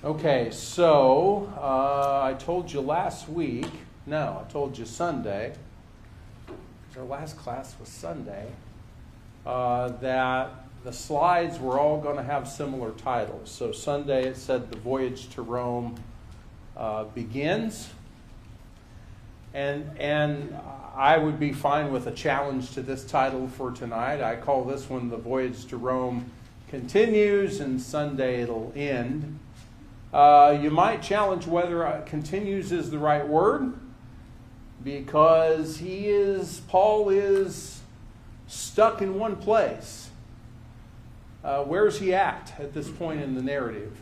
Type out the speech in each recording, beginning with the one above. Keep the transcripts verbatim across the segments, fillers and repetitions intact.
Okay, so uh, I told you last week, no, I told you Sunday, because our last class was Sunday, uh, that the slides were all going to have similar titles. So Sunday it said The Voyage to Rome uh, Begins. And, and I would be fine with a challenge to this title for tonight. I call this one The Voyage to Rome Continues, and Sunday it'll end. Uh, you might challenge whether uh, continues is the right word, because he is, Paul is stuck in one place. Uh, where's he at at this point in the narrative?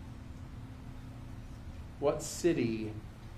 What city?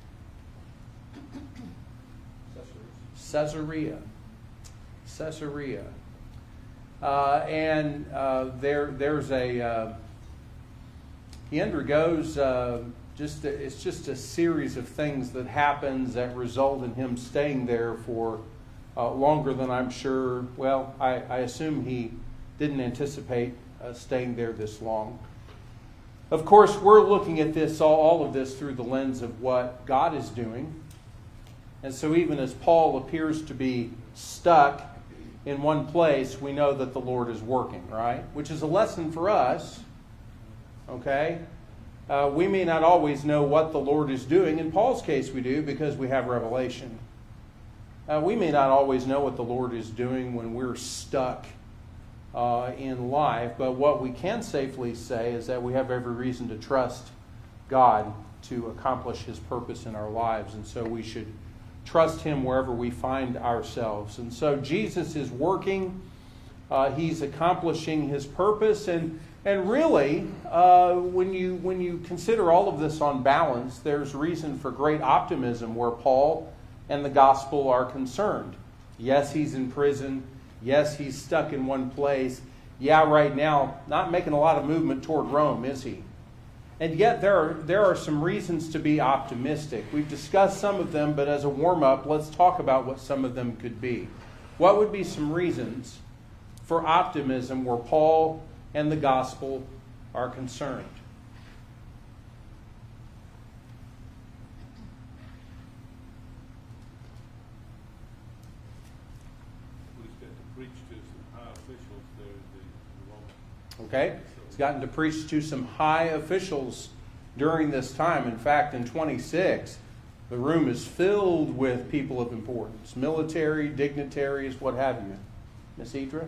Caesarea. Caesarea. Uh, and uh, there, there's a... Uh, He undergoes uh, just a, it's just a series of things that happens that result in him staying there for uh, longer than I'm sure. Well, I, I assume he didn't anticipate uh, staying there this long. Of course, we're looking at this all, all of this through the lens of what God is doing, and so even as Paul appears to be stuck in one place, we know that the Lord is working, right? Which is a lesson for us. Okay? Uh, we may not always know what the Lord is doing. In Paul's case, we do because we have revelation. Uh, we may not always know what the Lord is doing when we're stuck uh, in life, but what we can safely say is that we have every reason to trust God to accomplish His purpose in our lives, and so we should trust Him wherever we find ourselves. And so Jesus is working. Uh, he's accomplishing His purpose, and And really, uh, when you when you consider all of this on balance, there's reason for great optimism where Paul and the gospel are concerned. Yes, he's in prison. Yes, he's stuck in one place. Yeah, right now, not making a lot of movement toward Rome, is he? And yet there are, there are some reasons to be optimistic. We've discussed some of them, but as a warm-up, let's talk about what some of them could be. What would be some reasons for optimism where Paul and the gospel are concerned? He's got to preach to some high officials there. The, the okay, he's gotten to preach to some high officials during this time. In fact, in twenty-six, the room is filled with people of importance, military, dignitaries, what have you. Miss Idra?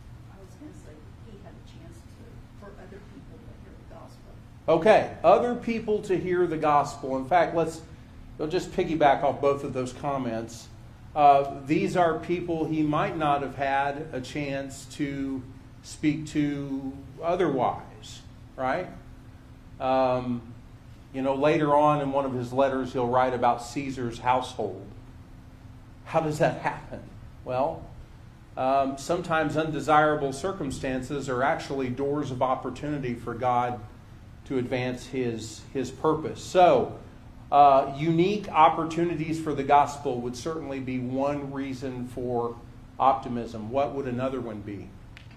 Okay, other people to hear the gospel. In fact, let's we'll just piggyback off both of those comments. Uh, these are people he might not have had a chance to speak to otherwise, right? Um, you know, later on in one of his letters, he'll write about Caesar's household. How does that happen? Well, um, sometimes undesirable circumstances are actually doors of opportunity for God to advance his, his purpose. So, uh, unique opportunities for the gospel would certainly be one reason for optimism. What would another one be?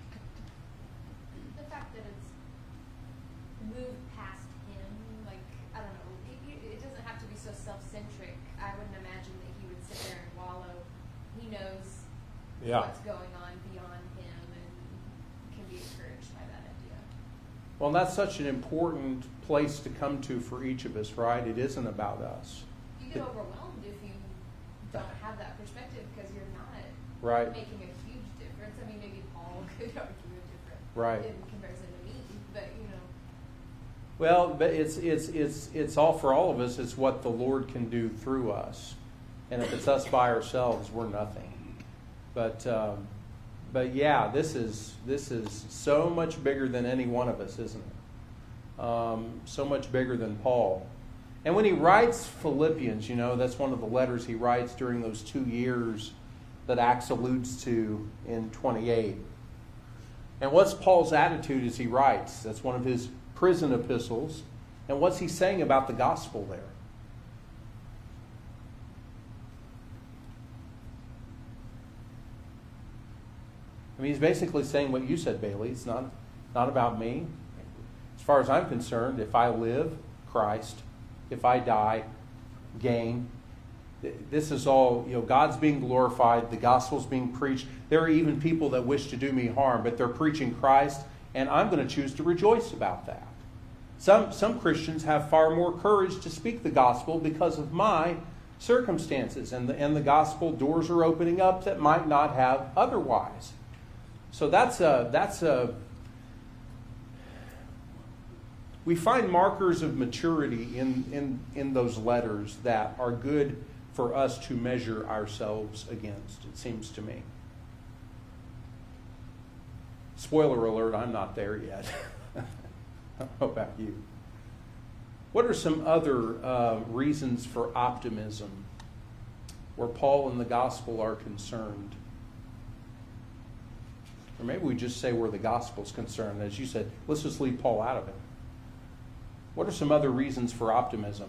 The fact that it's moved past him, like, I don't know, it, it doesn't have to be so self-centric. I wouldn't imagine that he would sit there and wallow. He knows yeah. what's going on beyond him and can be encouraged by that idea. Well, that's such an important place to come to for each of us, right? It isn't about us. You get overwhelmed if you don't have that perspective because you're not right. making a huge difference. I mean, maybe Paul could argue a different right. in comparison to me, but you know. Well, but it's it's it's it's all for all of us. It's what the Lord can do through us, and if it's us by ourselves, we're nothing. But. Um, But yeah, this is this is so much bigger than any one of us, isn't it? Um, so much bigger than Paul. And when he writes Philippians, you know, that's one of the letters he writes during those two years that Acts alludes to in twenty-eight. And what's Paul's attitude as he writes? That's one of his prison epistles. And what's he saying about the gospel there? I mean, he's basically saying what you said, Bailey. It's not, not about me. As far as I'm concerned, if I live, Christ. If I die, gain. This is all, you know, God's being glorified, the gospel's being preached. There are even people that wish to do me harm, but they're preaching Christ, and I'm going to choose to rejoice about that. Some, some Christians have far more courage to speak the gospel because of my circumstances, and the, and the gospel doors are opening up that might not have otherwise. So that's a, that's a, we find markers of maturity in, in, in those letters that are good for us to measure ourselves against, it seems to me. Spoiler alert, I'm not there yet. How about you? What are some other uh, reasons for optimism where Paul and the gospel are concerned? Or maybe we just say where the gospel's concerned. As you said, let's just leave Paul out of it. What are some other reasons for optimism?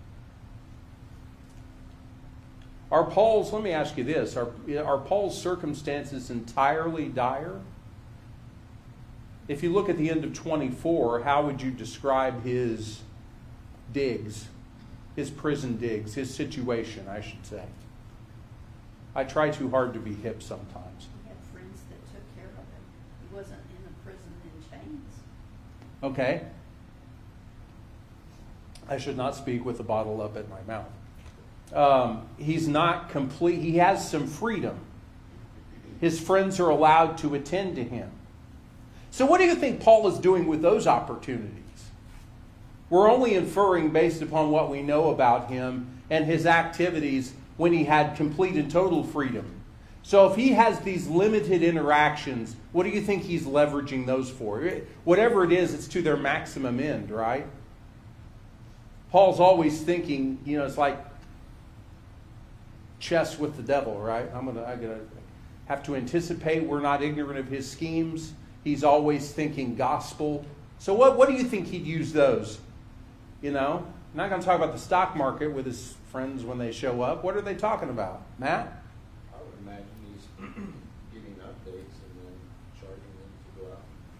Are Paul's, let me ask you this, are, are Paul's circumstances entirely dire? If you look at the end of twenty-four, how would you describe his digs, his prison digs, his situation, I should say? I try too hard to be hip sometimes. He had friends that took care of him. He wasn't in a prison in chains. Okay. I should not speak with a bottle up at my mouth. Um, he's not complete. He has some freedom. His friends are allowed to attend to him. So what do you think Paul is doing with those opportunities? We're only inferring based upon what we know about him and his activities when he had complete and total freedom. So if he has these limited interactions, what do you think he's leveraging those for? Whatever it is, it's to their maximum end, right? Paul's always thinking, you know, it's like chess with the devil, right? I'm gonna, I'm gonna have to anticipate. We're not ignorant of his schemes. He's always thinking gospel. So what, what do you think he'd use those? You know, I'm not going to talk about the stock market with his friends when they show up. What are they talking about? Matt? I would imagine he's giving updates and then charging them to go out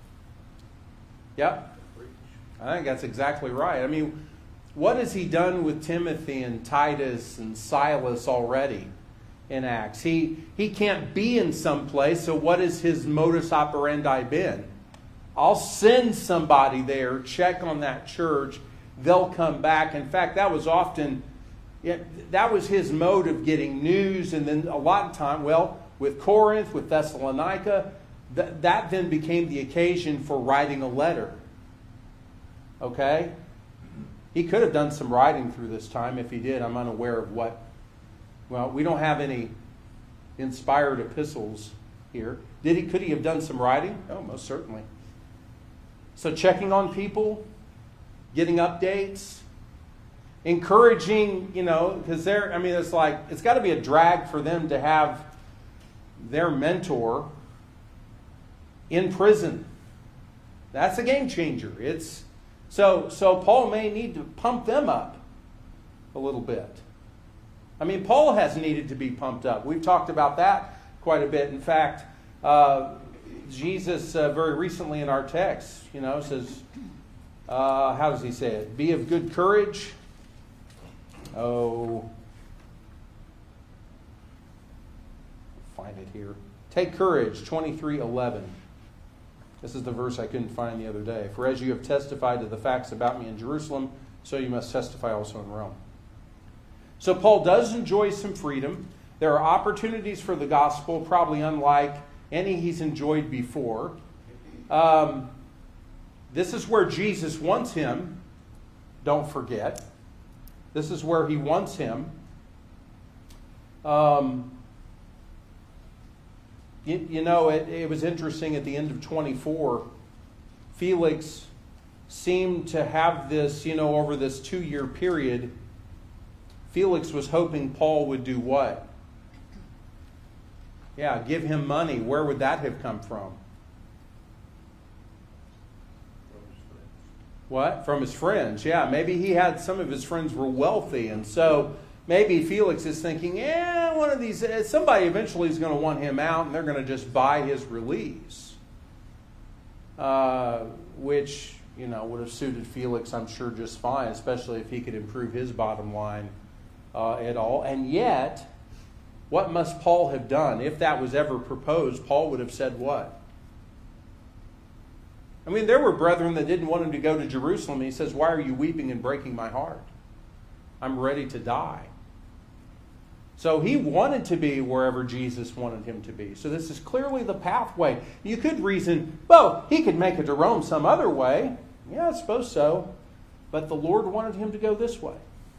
Yep. and preach. I think that's exactly right. I mean, what has he done with Timothy and Titus and Silas already in Acts? He, he can't be in some place, so what has his modus operandi been? I'll send somebody there, check on that church, they'll come back. In fact, that was often, yeah, that was his mode of getting news. And then a lot of time, well, with Corinth, with Thessalonica, th- that then became the occasion for writing a letter. Okay? He could have done some writing through this time. If he did, I'm unaware of what. Well, we don't have any inspired epistles here. Did he? Could he have done some writing? Oh, most certainly. So checking on people, getting updates, encouraging, you know, because they're, I mean, it's like, it's got to be a drag for them to have their mentor in prison. That's a game changer. It's so so Paul may need to pump them up a little bit. I mean, Paul has needed to be pumped up. We've talked about that quite a bit. In fact, uh, Jesus uh, very recently in our text, you know, says, uh, how does he say it? Be of good courage. Oh, find it here. Take courage, twenty-three eleven. This is the verse I couldn't find the other day. For as you have testified to the facts about me in Jerusalem, so you must testify also in Rome. So Paul does enjoy some freedom. There are opportunities for the gospel, probably unlike any he's enjoyed before. Um, this is where Jesus wants him. Don't forget. This is where he wants him. Um, you, you know, it, it was interesting at the end of twenty-four, Felix seemed to have this, you know, over this two-year period, Felix was hoping Paul would do what? Yeah, give him money. Where would that have come from? What? From his friends. Yeah, maybe he had, some of his friends were wealthy. And so maybe Felix is thinking, yeah, one of these, somebody eventually is going to want him out and they're going to just buy his release. Uh, which you know, would have suited Felix, I'm sure, just fine, especially if he could improve his bottom line uh, at all. And yet, what must Paul have done? If that was ever proposed, Paul would have said what? I mean, there were brethren that didn't want him to go to Jerusalem. He says, why are you weeping and breaking my heart? I'm ready to die. So he wanted to be wherever Jesus wanted him to be. So this is clearly the pathway. You could reason, well, he could make it to Rome some other way. Yeah, I suppose so. But the Lord wanted him to go this way.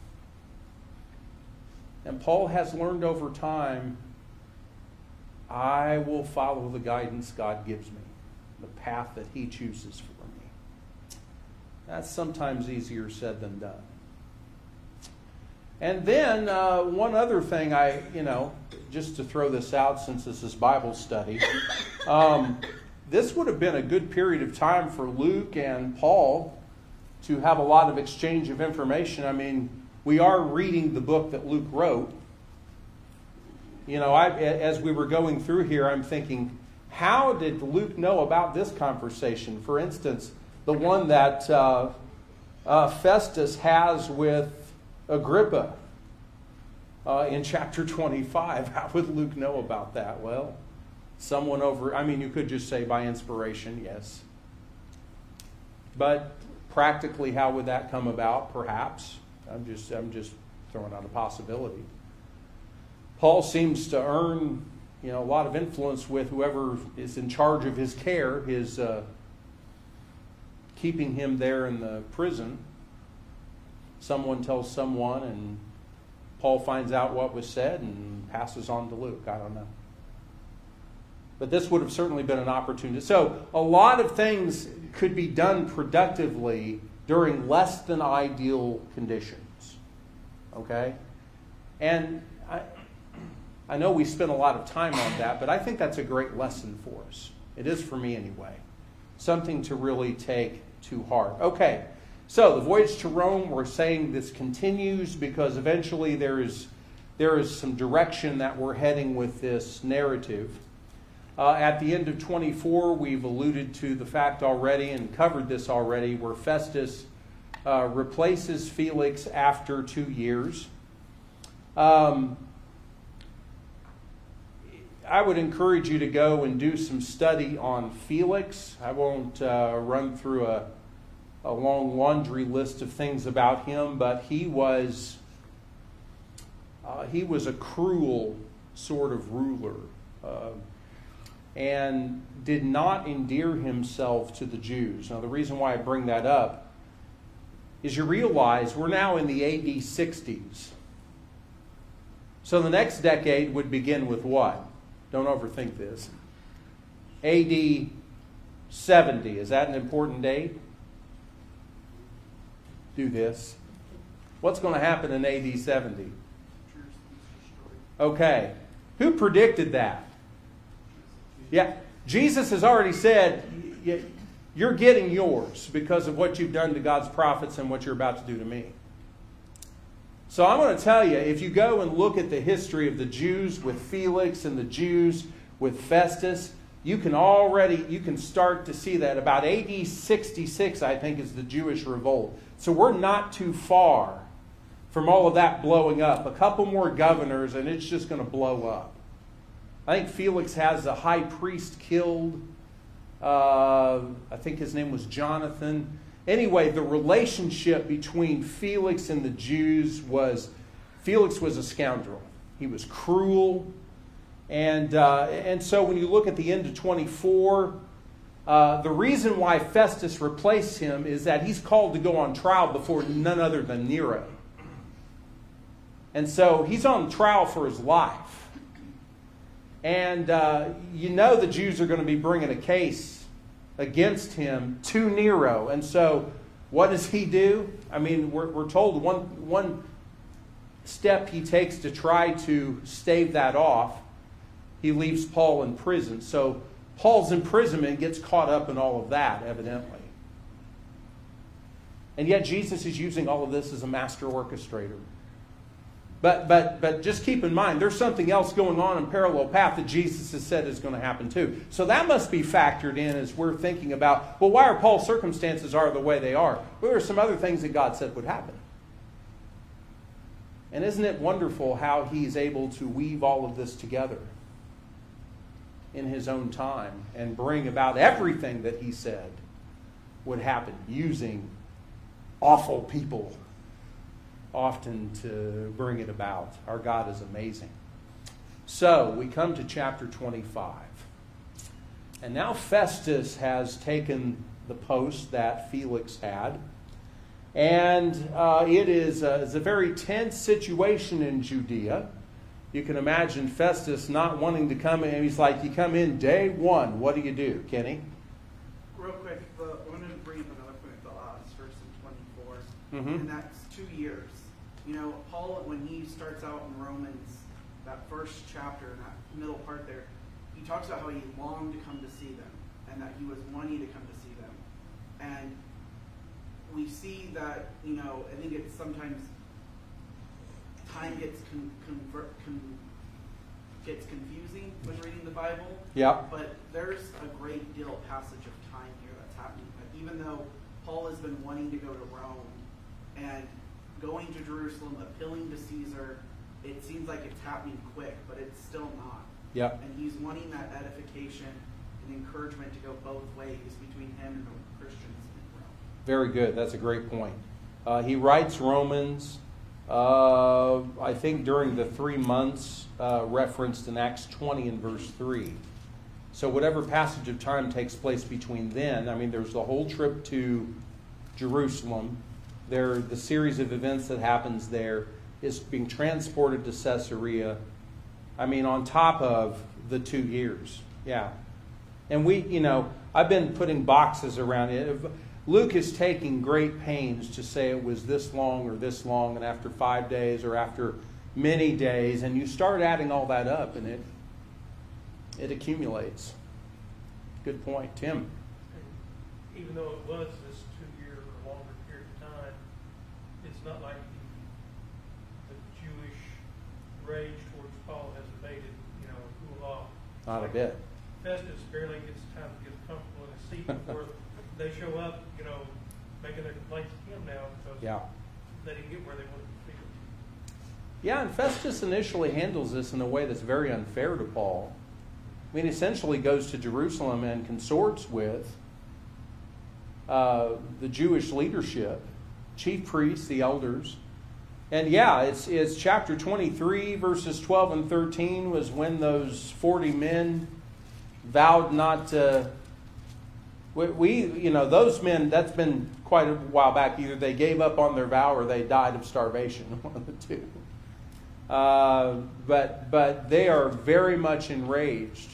And Paul has learned over time, I will follow the guidance God gives me, the path that he chooses for me. That's sometimes easier said than done. And then uh, one other thing, I, you know, just to throw this out since this is Bible study, um, this would have been a good period of time for Luke and Paul to have a lot of exchange of information. I mean, we are reading the book that Luke wrote. You know, I, as we were going through here, I'm thinking, how did Luke know about this conversation? For instance, the one that uh, uh, Festus has with Agrippa uh, in chapter twenty-five. How would Luke know about that? Well, someone over, I mean, you could just say by inspiration, yes. But practically, how would that come about? Perhaps. I'm just, I'm just throwing out a possibility. Paul seems to earn, you know, a lot of influence with whoever is in charge of his care, his uh, keeping him there in the prison. Someone tells someone, and Paul finds out what was said and passes on to Luke. I don't know. But this would have certainly been an opportunity. So a lot of things could be done productively during less than ideal conditions. Okay? And I, I know we spent a lot of time on that, but I think that's a great lesson for us. It is for me anyway. Something to really take to heart. Okay. So the voyage to Rome, we're saying this continues because eventually there is there is some direction that we're heading with this narrative. Uh, at the end of twenty-four, we've alluded to the fact already and covered this already, where Festus uh, replaces Felix after two years. Um, I would encourage you to go and do some study on Felix. I won't uh, run through a a long laundry list of things about him, but he was uh, he was a cruel sort of ruler uh, and did not endear himself to the Jews. Now, the reason why I bring that up is you realize we're now in the A D sixties. So the next decade would begin with what? Don't overthink this. A D seventy. Is that an important date? Do this. What's going to happen in A D seventy? Okay. Who predicted that? Yeah. Jesus has already said, you're getting yours because of what you've done to God's prophets and what you're about to do to me. So I'm going to tell you, if you go and look at the history of the Jews with Felix and the Jews with Festus, you can already, you can start to see that. About A D sixty-six, I think, is the Jewish revolt. So we're not too far from all of that blowing up. A couple more governors and it's just going to blow up. I think Felix has a high priest killed. Uh, I think his name was Jonathan. Anyway, the relationship between Felix and the Jews was, Felix was a scoundrel. He was cruel. And, uh, and so when you look at the end of twenty-four, Uh, the reason why Festus replaced him is that he's called to go on trial before none other than Nero. And so he's on trial for his life. And uh, you know the Jews are going to be bringing a case against him to Nero. And so what does he do? I mean, we're, we're told one, one step he takes to try to stave that off, he leaves Paul in prison. So Paul's imprisonment gets caught up in all of that, evidently. And yet Jesus is using all of this as a master orchestrator. But, but, but just keep in mind, there's something else going on in parallel path that Jesus has said is going to happen too. So that must be factored in as we're thinking about, well, why are Paul's circumstances are the way they are? Well, there are some other things that God said would happen. And isn't it wonderful how he's able to weave all of this together in his own time and bring about everything that he said would happen using awful people often to bring it about. Our God is amazing. So we come to chapter twenty-five. And now Festus has taken the post that Felix had. And uh, it is a, it's a very tense situation in Judea. You can imagine Festus not wanting to come in. He's like, you come in day one. What do you do, Kenny? Real quick, the, I wanted to bring up another point, the last verse in twenty-four, Mhm. and that's two years. You know, Paul, when he starts out in Romans, that first chapter, that middle part there, he talks about how he longed to come to see them, and that he was wanting to come to see them. And we see that, you know, I think it's sometimes time gets con- convert, con- gets confusing when reading the Bible. Yeah. But there's a great deal of passage of time here that's happening. Like, even though Paul has been wanting to go to Rome and going to Jerusalem, appealing to Caesar, it seems like it's happening quick, but it's still not. Yep. And he's wanting that edification and encouragement to go both ways between him and the Christians in Rome. Very good. That's a great point. Uh, he writes Romans, uh, I think during the three months uh, referenced in Acts twenty and verse three. So whatever passage of time takes place between then, I mean, there's the whole trip to Jerusalem. There, the series of events that happens there is being transported to Caesarea. I mean, on top of the two years. Yeah. And we, you know, I've been putting boxes around it. Luke is taking great pains to say it was this long or this long, and after five days or after many days, and you start adding all that up, and it it accumulates. Good point. Tim? Even though it was this two-year or longer period of time, it's not like the, the Jewish rage towards Paul has abated, you know, cool off. Not a Like bit. Festus barely gets time to get comfortable in his seat before they show up, you know, making their complaints to him now because Yeah. they didn't get where they wanted to be. Yeah, and Festus initially handles this in a way that's very unfair to Paul. I mean, essentially goes to Jerusalem and consorts with uh, the Jewish leadership, chief priests, the elders. And yeah, it's, it's chapter twenty-three, verses twelve and thirteen was when those forty men vowed not to... We, we, you know, those men, that's been quite a while back. Either they gave up on their vow or they died of starvation, one of the two. Uh, but, but they are very much enraged.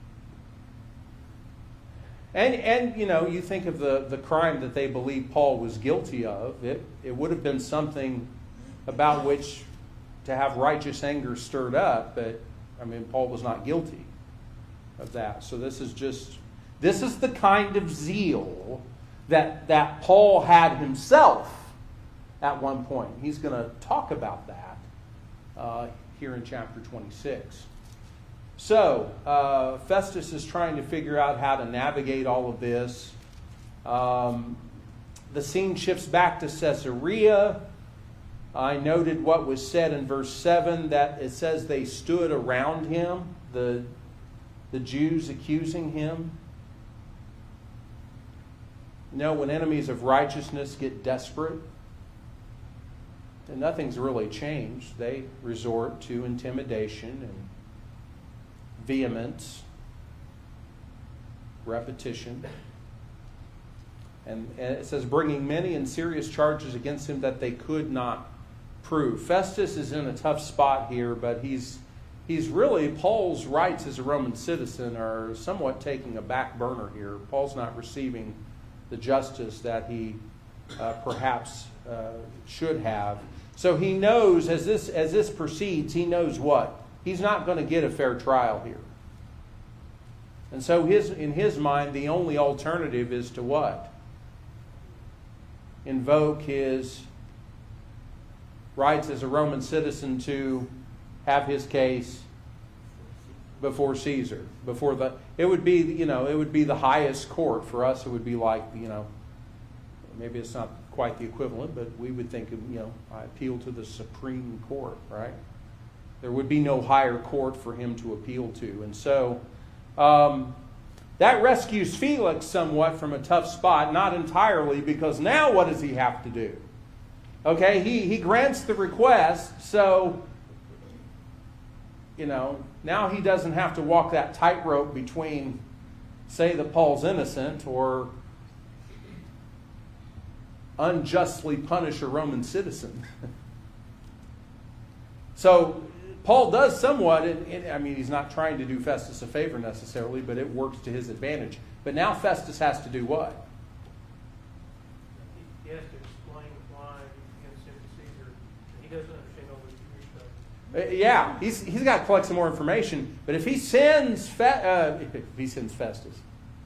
And, and you know, you think of the, the crime that they believe Paul was guilty of. It, it would have been something about which to have righteous anger stirred up. But, I mean, Paul was not guilty of that. So this is just, this is the kind of zeal that, that Paul had himself at one point. He's going to talk about that uh, here in chapter twenty-six. So, uh, Festus is trying to figure out how to navigate all of this. Um, the scene shifts back to Caesarea. I noted what was said in verse seven, that it says they stood around him, the, the Jews accusing him. You know, when enemies of righteousness get desperate, and nothing's really changed, they resort to intimidation and vehemence, repetition. And, and it says, bringing many and serious charges against him that they could not prove. Festus is in a tough spot here, but he's he's really, Paul's rights as a Roman citizen are somewhat taking a back burner here. Paul's not receiving the justice that he uh, perhaps uh, should have. So he knows, as this as this proceeds, he knows what? He's not going to get a fair trial here. And so his in his mind, the only alternative is to what? Invoke his rights as a Roman citizen to have his case before Caesar, before the, it would be, you know, it would be the highest court. For us, it would be like, you know, maybe it's not quite the equivalent, but we would think of, you know, I appeal to the Supreme Court, right? There would be no higher court for him to appeal to. And so um, that rescues Felix somewhat from a tough spot, not entirely, because now what does he have to do? Okay, he, he grants the request, so, you know, now he doesn't have to walk that tightrope between say that Paul's innocent or unjustly punish a Roman citizen. So Paul does somewhat, in, in, I mean, he's not trying to do Festus a favor necessarily, but it works to his advantage. But now Festus has to do what? He has to explain why he can send to Caesar. He doesn't understand all the Jewish stuff. Uh, yeah, he's he's got to collect some more information. But if he sends Fe- uh, if he sends Festus,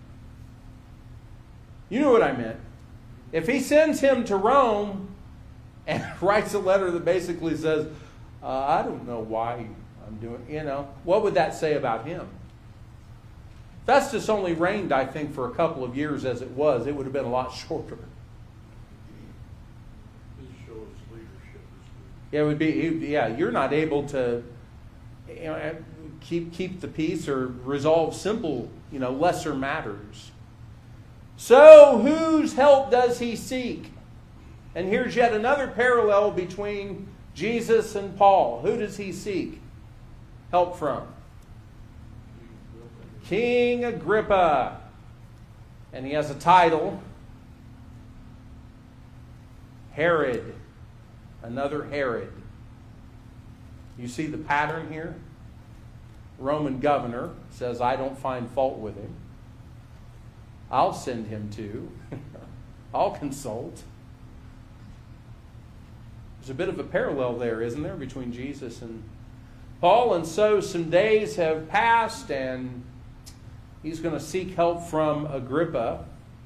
you know what I meant. If he sends him to Rome and writes a letter that basically says, uh, "I don't know why I'm doing," you know, what would that say about him? Festus only reigned, I think, for a couple of years as it was. It would have been a lot shorter. This shows leadership is Yeah, it would be. Yeah, you're not able to, you know, keep keep the peace or resolve simple, you know, lesser matters. So, whose help does he seek? And here's yet another parallel between Jesus and Paul. Who does he seek help from? King Agrippa. And he has a title. Herod. Another Herod. You see the pattern here? Roman governor says, I don't find fault with him. I'll send him to. I'll consult. There's a bit of a parallel there, isn't there, between Jesus and Paul? And so some days have passed, and he's going to seek help from Agrippa.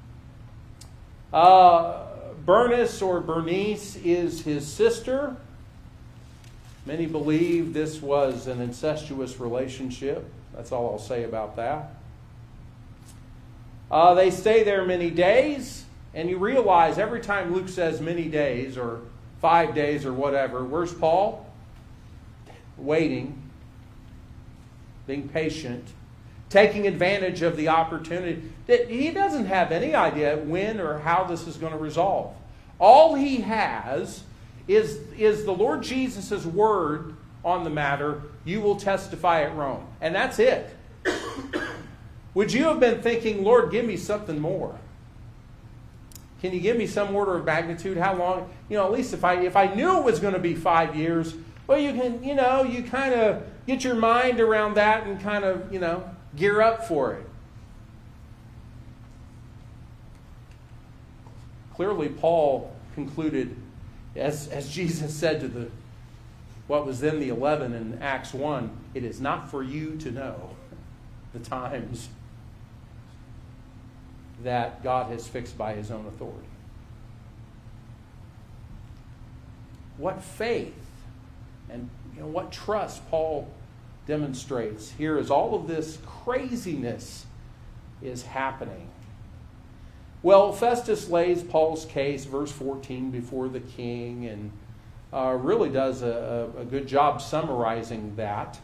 Uh, Bernice or Bernice is his sister. Many believe this was an incestuous relationship. That's all I'll say about that. Uh, they stay there many days, and you realize every time Luke says many days or five days or whatever, where's Paul? Waiting, being patient, taking advantage of the opportunity. He doesn't have any idea when or how this is going to resolve. All he has is, is the Lord Jesus' word on the matter. You will testify at Rome. And that's it. Would you have been thinking, Lord, give me something more? Can you give me some order of magnitude? How long? You know, at least if I if I knew it was going to be five years, well, you can, you know, you kind of get your mind around that and kind of, you know, gear up for it. Clearly, Paul concluded, as, as Jesus said to the what was then the eleven in Acts one, it is not for you to know the times that God has fixed by his own authority. What faith and you know what trust Paul demonstrates here as all of this craziness is happening. Well, Festus lays Paul's case, verse fourteen, before the king, and uh, really does a, a good job summarizing that.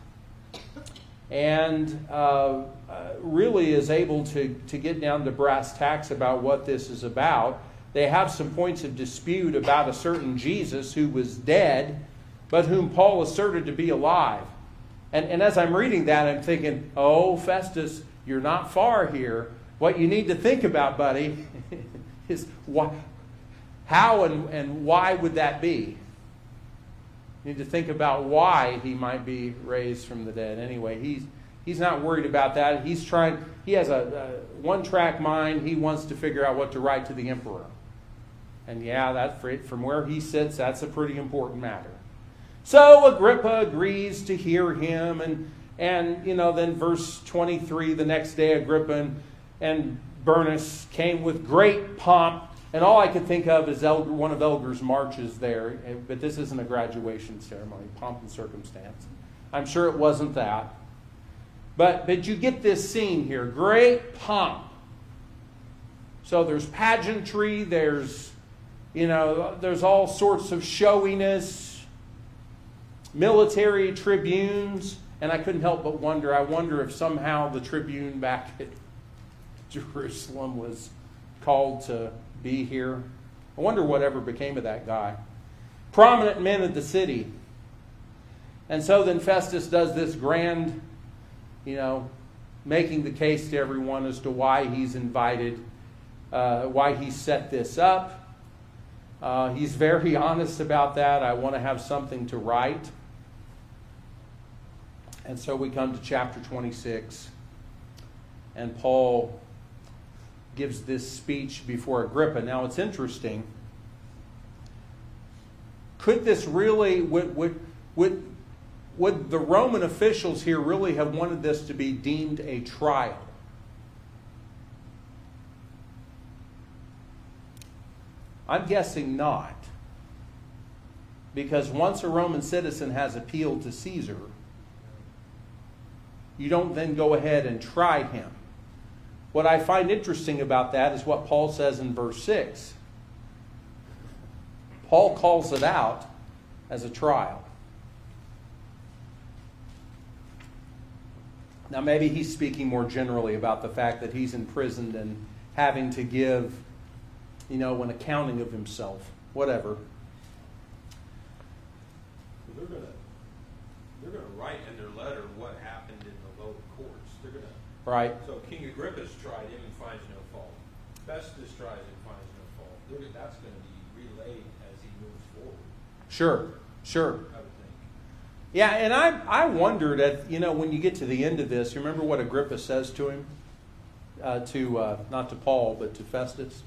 And uh, uh, really is able to, to get down to brass tacks about what this is about. They have some points of dispute about a certain Jesus who was dead, but whom Paul asserted to be alive. And, and as I'm reading that, I'm thinking, oh, Festus, you're not far here. What you need to think about, buddy, is why, how and, and why would that be? You need to think about why he might be raised from the dead. Anyway, he's he's not worried about that. He's trying. He has a, a one-track mind. He wants to figure out what to write to the emperor. And yeah, that from where he sits, that's a pretty important matter. So Agrippa agrees to hear him, and and you know then verse twenty-three. The next day, Agrippa and, and Bernice came with great pomp And all I could think of is Elder, one of Elgar's marches there, but this isn't a graduation ceremony, pomp and circumstance. I'm sure it wasn't that. But, but you get this scene here, great pomp. So there's pageantry, there's, you know, there's all sorts of showiness, military tribunes, and I couldn't help but wonder, I wonder if somehow the tribune back at Jerusalem was called to be here. I wonder whatever became of that guy. Prominent men of the city. And so then Festus does this grand, you know, making the case to everyone as to why he's invited, uh, why he set this up. Uh, he's very honest about that. I want to have something to write. And so we come to chapter twenty-six. And Paul gives this speech before Agrippa. Now it's interesting. Could this really, would, would, would, would the Roman officials here really have wanted this to be deemed a trial? I'm guessing not. Because once a Roman citizen has appealed to Caesar, you don't then go ahead and try him. What I find interesting about that is what Paul says in verse six. Paul calls it out as a trial. Now maybe he's speaking more generally about the fact that he's imprisoned and having to give, you know, an accounting of himself, whatever. They're going to they're going to write in their letter what happened in the lower courts. They're going to Right. So King Agrippa's tried him and finds no fault. Festus tries and finds no fault. They're, that's going to be relayed as he moves forward. Sure, sure. I would think. Yeah, and I I wondered at, you know, when you get to the end of this, you remember what Agrippa says to him? Uh, to, uh, not to Paul, but to Festus?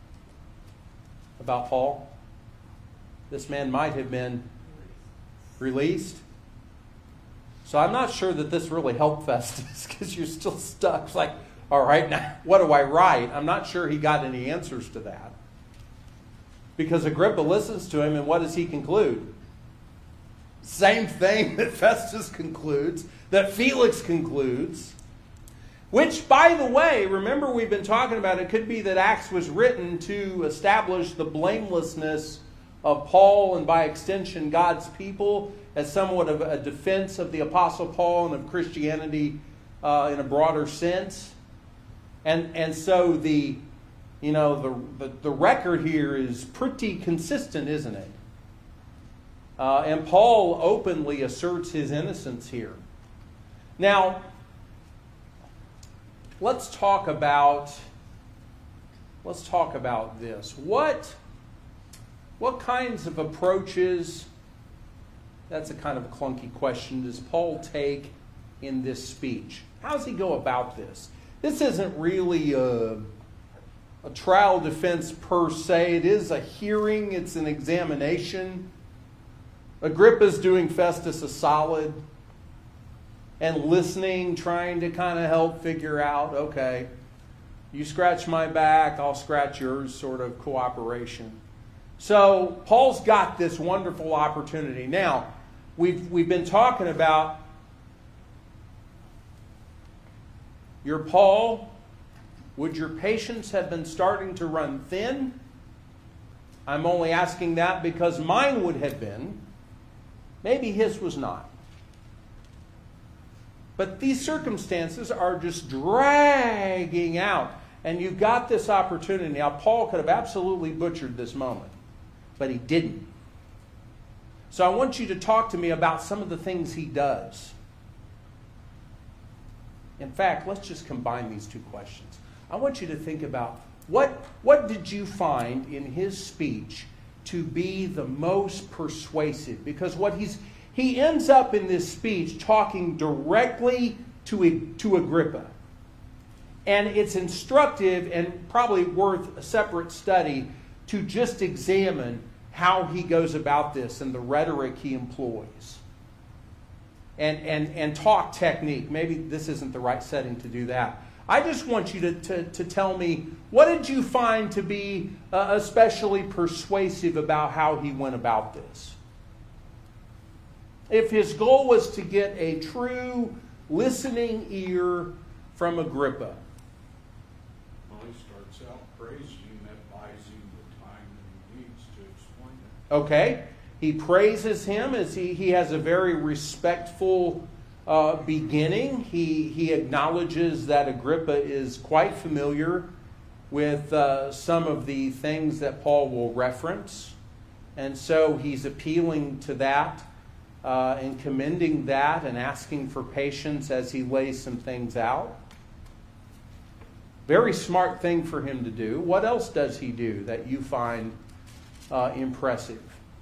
About Paul? This man might have been released. So I'm not sure that this really helped Festus, because you're still stuck. It's like, all right, now what do I write? I'm not sure he got any answers to that. Because Agrippa listens to him, and what does he conclude? Same thing that Festus concludes, that Felix concludes. Which, by the way, remember we've been talking about, it could be that Acts was written to establish the blamelessness of Paul and by extension God's people as somewhat of a defense of the Apostle Paul and of Christianity uh, in a broader sense. And and so the you know the, the, the record here is pretty consistent, isn't it? Uh, and Paul openly asserts his innocence here. Now, let's talk about let's talk about this. What what kinds of approaches, that's a kind of clunky question, does Paul take in this speech? How does he go about this? This isn't really a, a trial defense per se. It is a hearing. It's an examination. Agrippa's doing Festus a solid and listening, trying to kind of help figure out, okay, you scratch my back, I'll scratch yours, sort of cooperation. So Paul's got this wonderful opportunity. Now, we've we've been talking about, your Paul, would your patience have been starting to run thin? I'm only asking that because mine would have been. Maybe his was not. But these circumstances are just dragging out. And you've got this opportunity. Now, Paul could have absolutely butchered this moment, but he didn't. So I want you to talk to me about some of the things he does. In fact, let's just combine these two questions. I want you to think about what, what did you find in his speech to be the most persuasive? Because what he's he ends up in this speech talking directly to, to Agrippa. And it's instructive and probably worth a separate study to just examine how he goes about this and the rhetoric he employs. And, and, and talk technique. Maybe this isn't the right setting to do that. I just want you to, to, to tell me, what did you find to be uh, especially persuasive about how he went about this? If his goal was to get a true listening ear from Agrippa. Well, he starts out praising, that buys him the time that he needs to explain it. Okay? He praises him as he, he has a very respectful uh, beginning. He, he acknowledges that Agrippa is quite familiar with uh, some of the things that Paul will reference. And so he's appealing to that uh, and commending that and asking for patience as he lays some things out. Very smart thing for him to do. What else does he do that you find uh, impressive?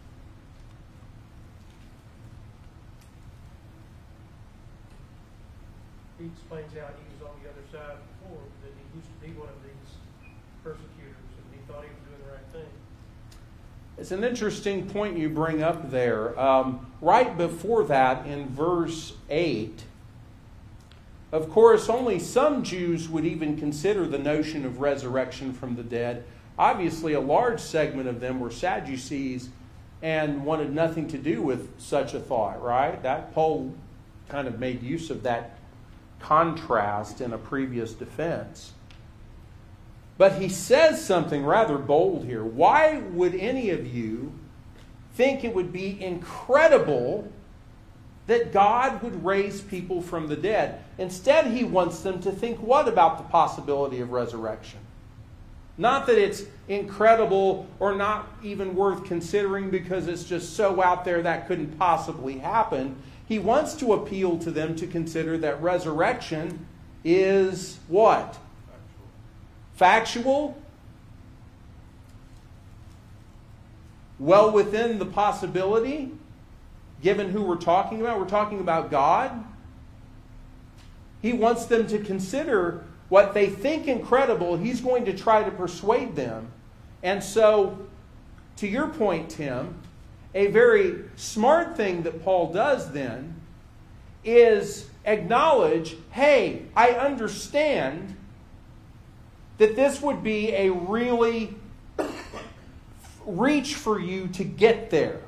He explains how he was on the other side before, that he used to be one of these persecutors, and he thought he was doing the right thing. It's an interesting point you bring up there. Um, right before that, in verse eight, of course, only some Jews would even consider the notion of resurrection from the dead. Obviously, a large segment of them were Sadducees and wanted nothing to do with such a thought, right? That Paul kind of made use of that contrast in a previous defense. But he says something rather bold here. Why would any of you think it would be incredible that God would raise people from the dead? Instead, he wants them to think what about the possibility of resurrection? Not that it's incredible or not even worth considering because it's just so out there that couldn't possibly happen. He wants to appeal to them to consider that resurrection is what? Factual? Well within the possibility, given who we're talking about. We're talking about God. He wants them to consider what they think incredible. He's going to try to persuade them. And so, to your point, Tim, a very smart thing that Paul does then is acknowledge, hey, I understand that this would be a really reach for you to get there.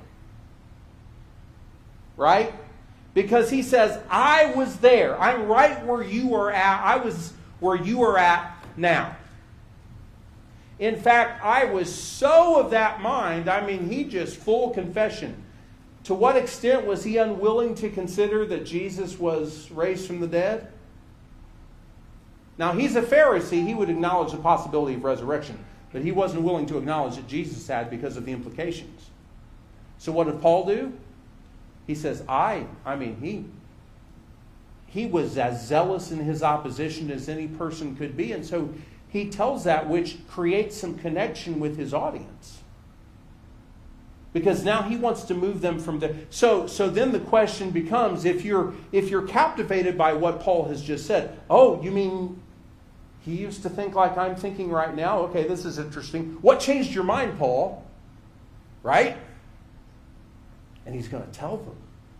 Right? Because he says, I was there. I'm right where you are at. I was where you are at now. In fact, I was so of that mind, I mean, he just full confession. To what extent was he unwilling to consider that Jesus was raised from the dead? Now, he's a Pharisee. He would acknowledge the possibility of resurrection. But he wasn't willing to acknowledge that Jesus had because of the implications. So what did Paul do? He says, I, I mean, he, he was as zealous in his opposition as any person could be. And so he tells that, which creates some connection with his audience. Because now he wants to move them from there. So, so then the question becomes, if you're, if you're captivated by what Paul has just said, oh, you mean he used to think like I'm thinking right now? Okay, this is interesting. What changed your mind, Paul? Right? And he's going to tell them.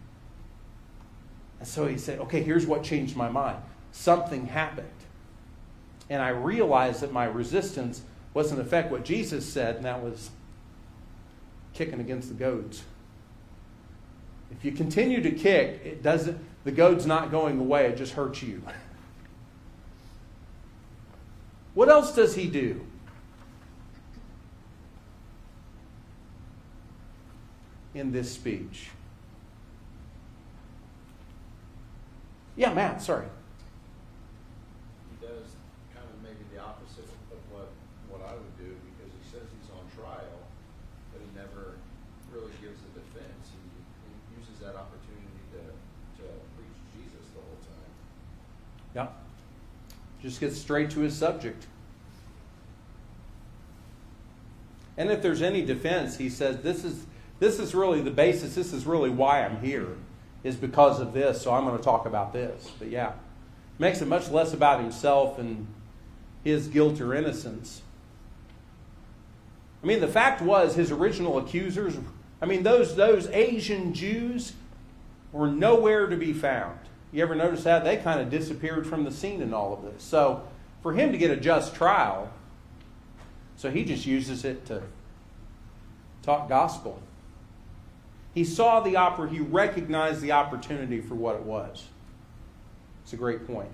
And so he said, okay, here's what changed my mind. Something happened. And I realized that my resistance was in effect what Jesus said, and that was kicking against the goads. If you continue to kick, it doesn't, the goad's not going away, it just hurts you. What else does he do? In this speech. Yeah, Matt, sorry. He does kind of maybe the opposite of what, what I would do, because he says he's on trial, but he never really gives a defense. He, he uses that opportunity to, to preach Jesus the whole time. Yeah. Just gets straight to his subject. And if there's any defense, he says, this is this is really the basis, this is really why I'm here, is because of this, so I'm going to talk about this. But yeah, makes it much less about himself and his guilt or innocence. I mean, the fact was, his original accusers, I mean, those, those Asian Jews were nowhere to be found. You ever notice that? They kind of disappeared from the scene in all of this. So for him to get a just trial, so he just uses it to talk gospel. He saw the oppor- he recognized the opportunity for what it was. It's a great point.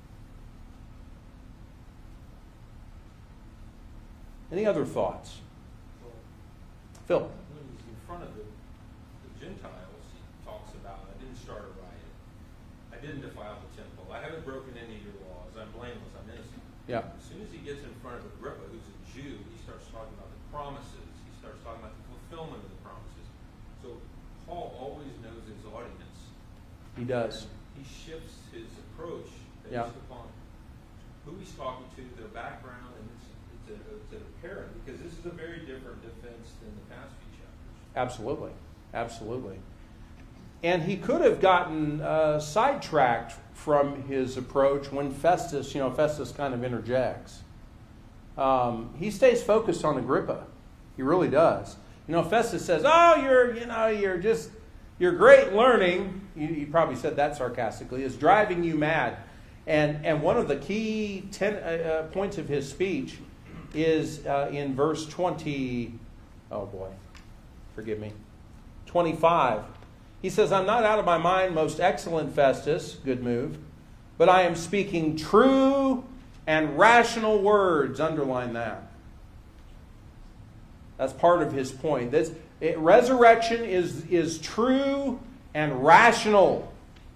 Any other thoughts? Phil? When he's in front of the, the Gentiles, he talks about, I didn't start a riot. I didn't defile the temple. I haven't broken any of your laws. I'm blameless. I'm innocent. Yeah. As soon as he gets in front of Agrippa, who's a Jew, he starts talking about the promises. He starts talking about the fulfillment of the promises. So Paul always knows his audience. He does. And he shifts his approach based Yeah. upon who he's talking to, their background, and it's, it's, a, it's apparent because this is a very different defense than the past few chapters. Absolutely. Absolutely. And he could have gotten uh, sidetracked from his approach when Festus, you know, Festus kind of interjects. Um, he stays focused on Agrippa. He really does. You know, Festus says, "Oh, you're, you know, you're just, your great learning," he, he probably said that sarcastically, "is driving you mad." And and one of the key ten, uh, uh, points of his speech is uh, in verse twenty. Oh boy, forgive me. twenty-five. He says, "I'm not out of my mind, most excellent Festus," good move, "but I am speaking true and rational words." Underline that. That's part of his point. This it, resurrection is, is true and rational,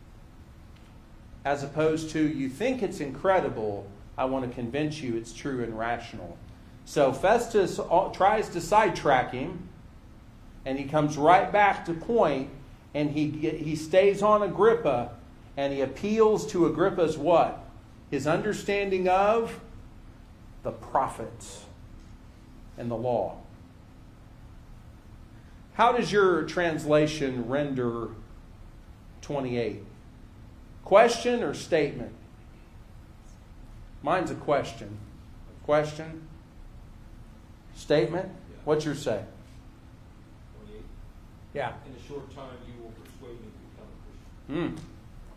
as opposed to, you think it's incredible, I want to convince you it's true and rational. So Festus tries to sidetrack him, and he comes right back to point, and he he stays on Agrippa, and he appeals to Agrippa's what? His understanding of the prophets and the law. How does your translation render twenty-eight? Question or statement? Mine's a question. Question? Statement? What's your say? twenty-eight. Yeah. In a short time, you will persuade me to become a Christian. Hmm.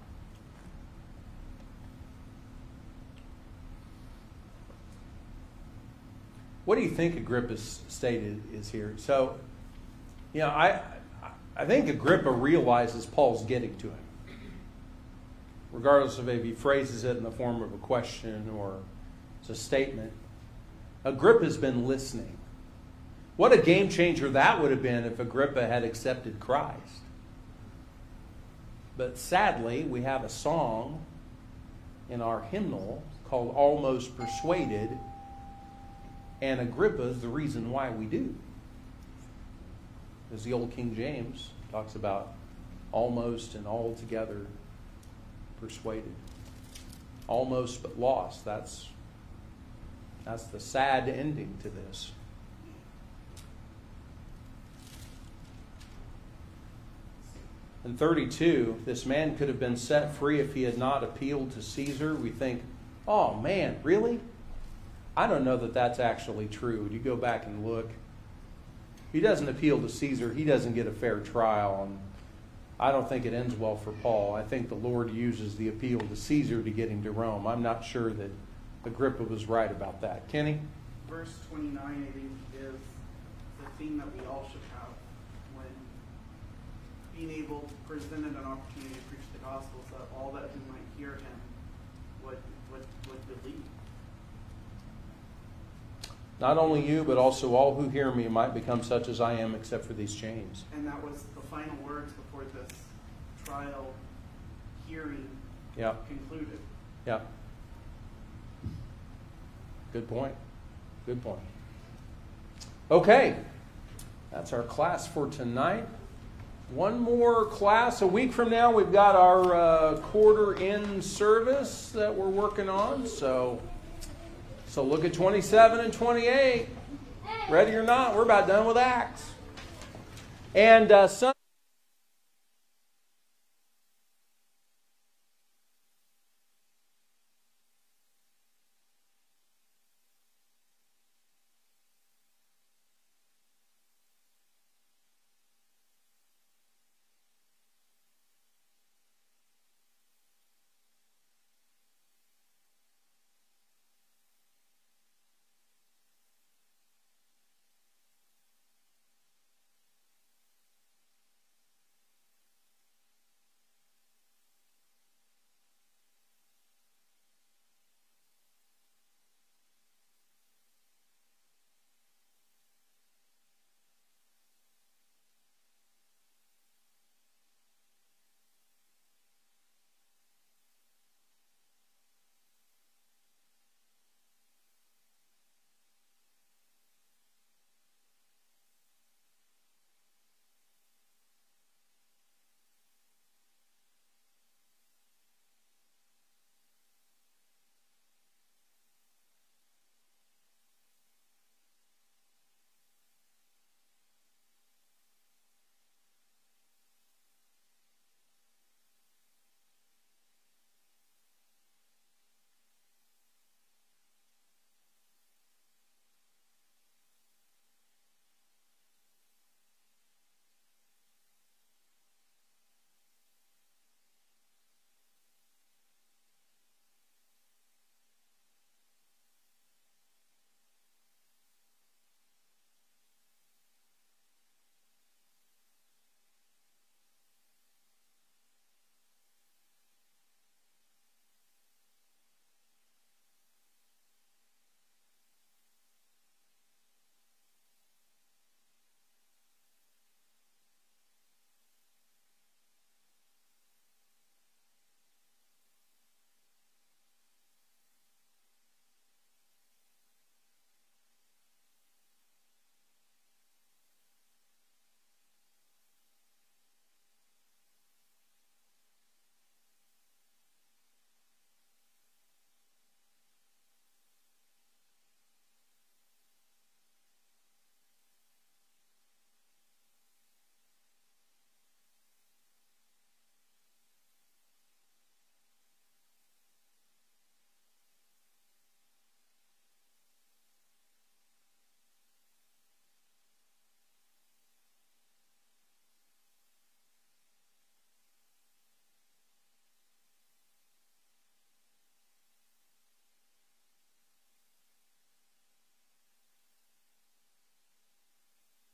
What do you think Agrippa's stated is here? So, you know, I I think Agrippa realizes Paul's getting to him, regardless of if he phrases it in the form of a question or it's a statement. Agrippa's been listening. What a game changer that would have been if Agrippa had accepted Christ. But sadly, we have a song in our hymnal called Almost Persuaded, and Agrippa is the reason why we do. As the old King James talks about, almost and altogether persuaded. Almost but lost. That's, that's the sad ending to this. In thirty-two, this man could have been set free if he had not appealed to Caesar. We think, oh man, really? I don't know that that's actually true. You go back and look. He doesn't appeal to Caesar. He doesn't get a fair trial. And I don't think it ends well for Paul. I think the Lord uses the appeal to Caesar to get him to Rome. I'm not sure that Agrippa was right about that. Kenny? Verse twenty-nine, I think, is the thing that we all should have when being able to present an opportunity to preach the gospel, so that all that who might hear him would, would, would believe. Not only you, but also all who hear me might become such as I am, except for these chains. And that was the final words before this trial hearing Yeah, concluded. yeah. Good point. Good point. Okay, that's our class for tonight. One more class. A week from now, we've got our uh, quarter-end service that we're working on. So, so look at twenty-seven and twenty-eight. Ready or not, we're about done with Acts. And uh, some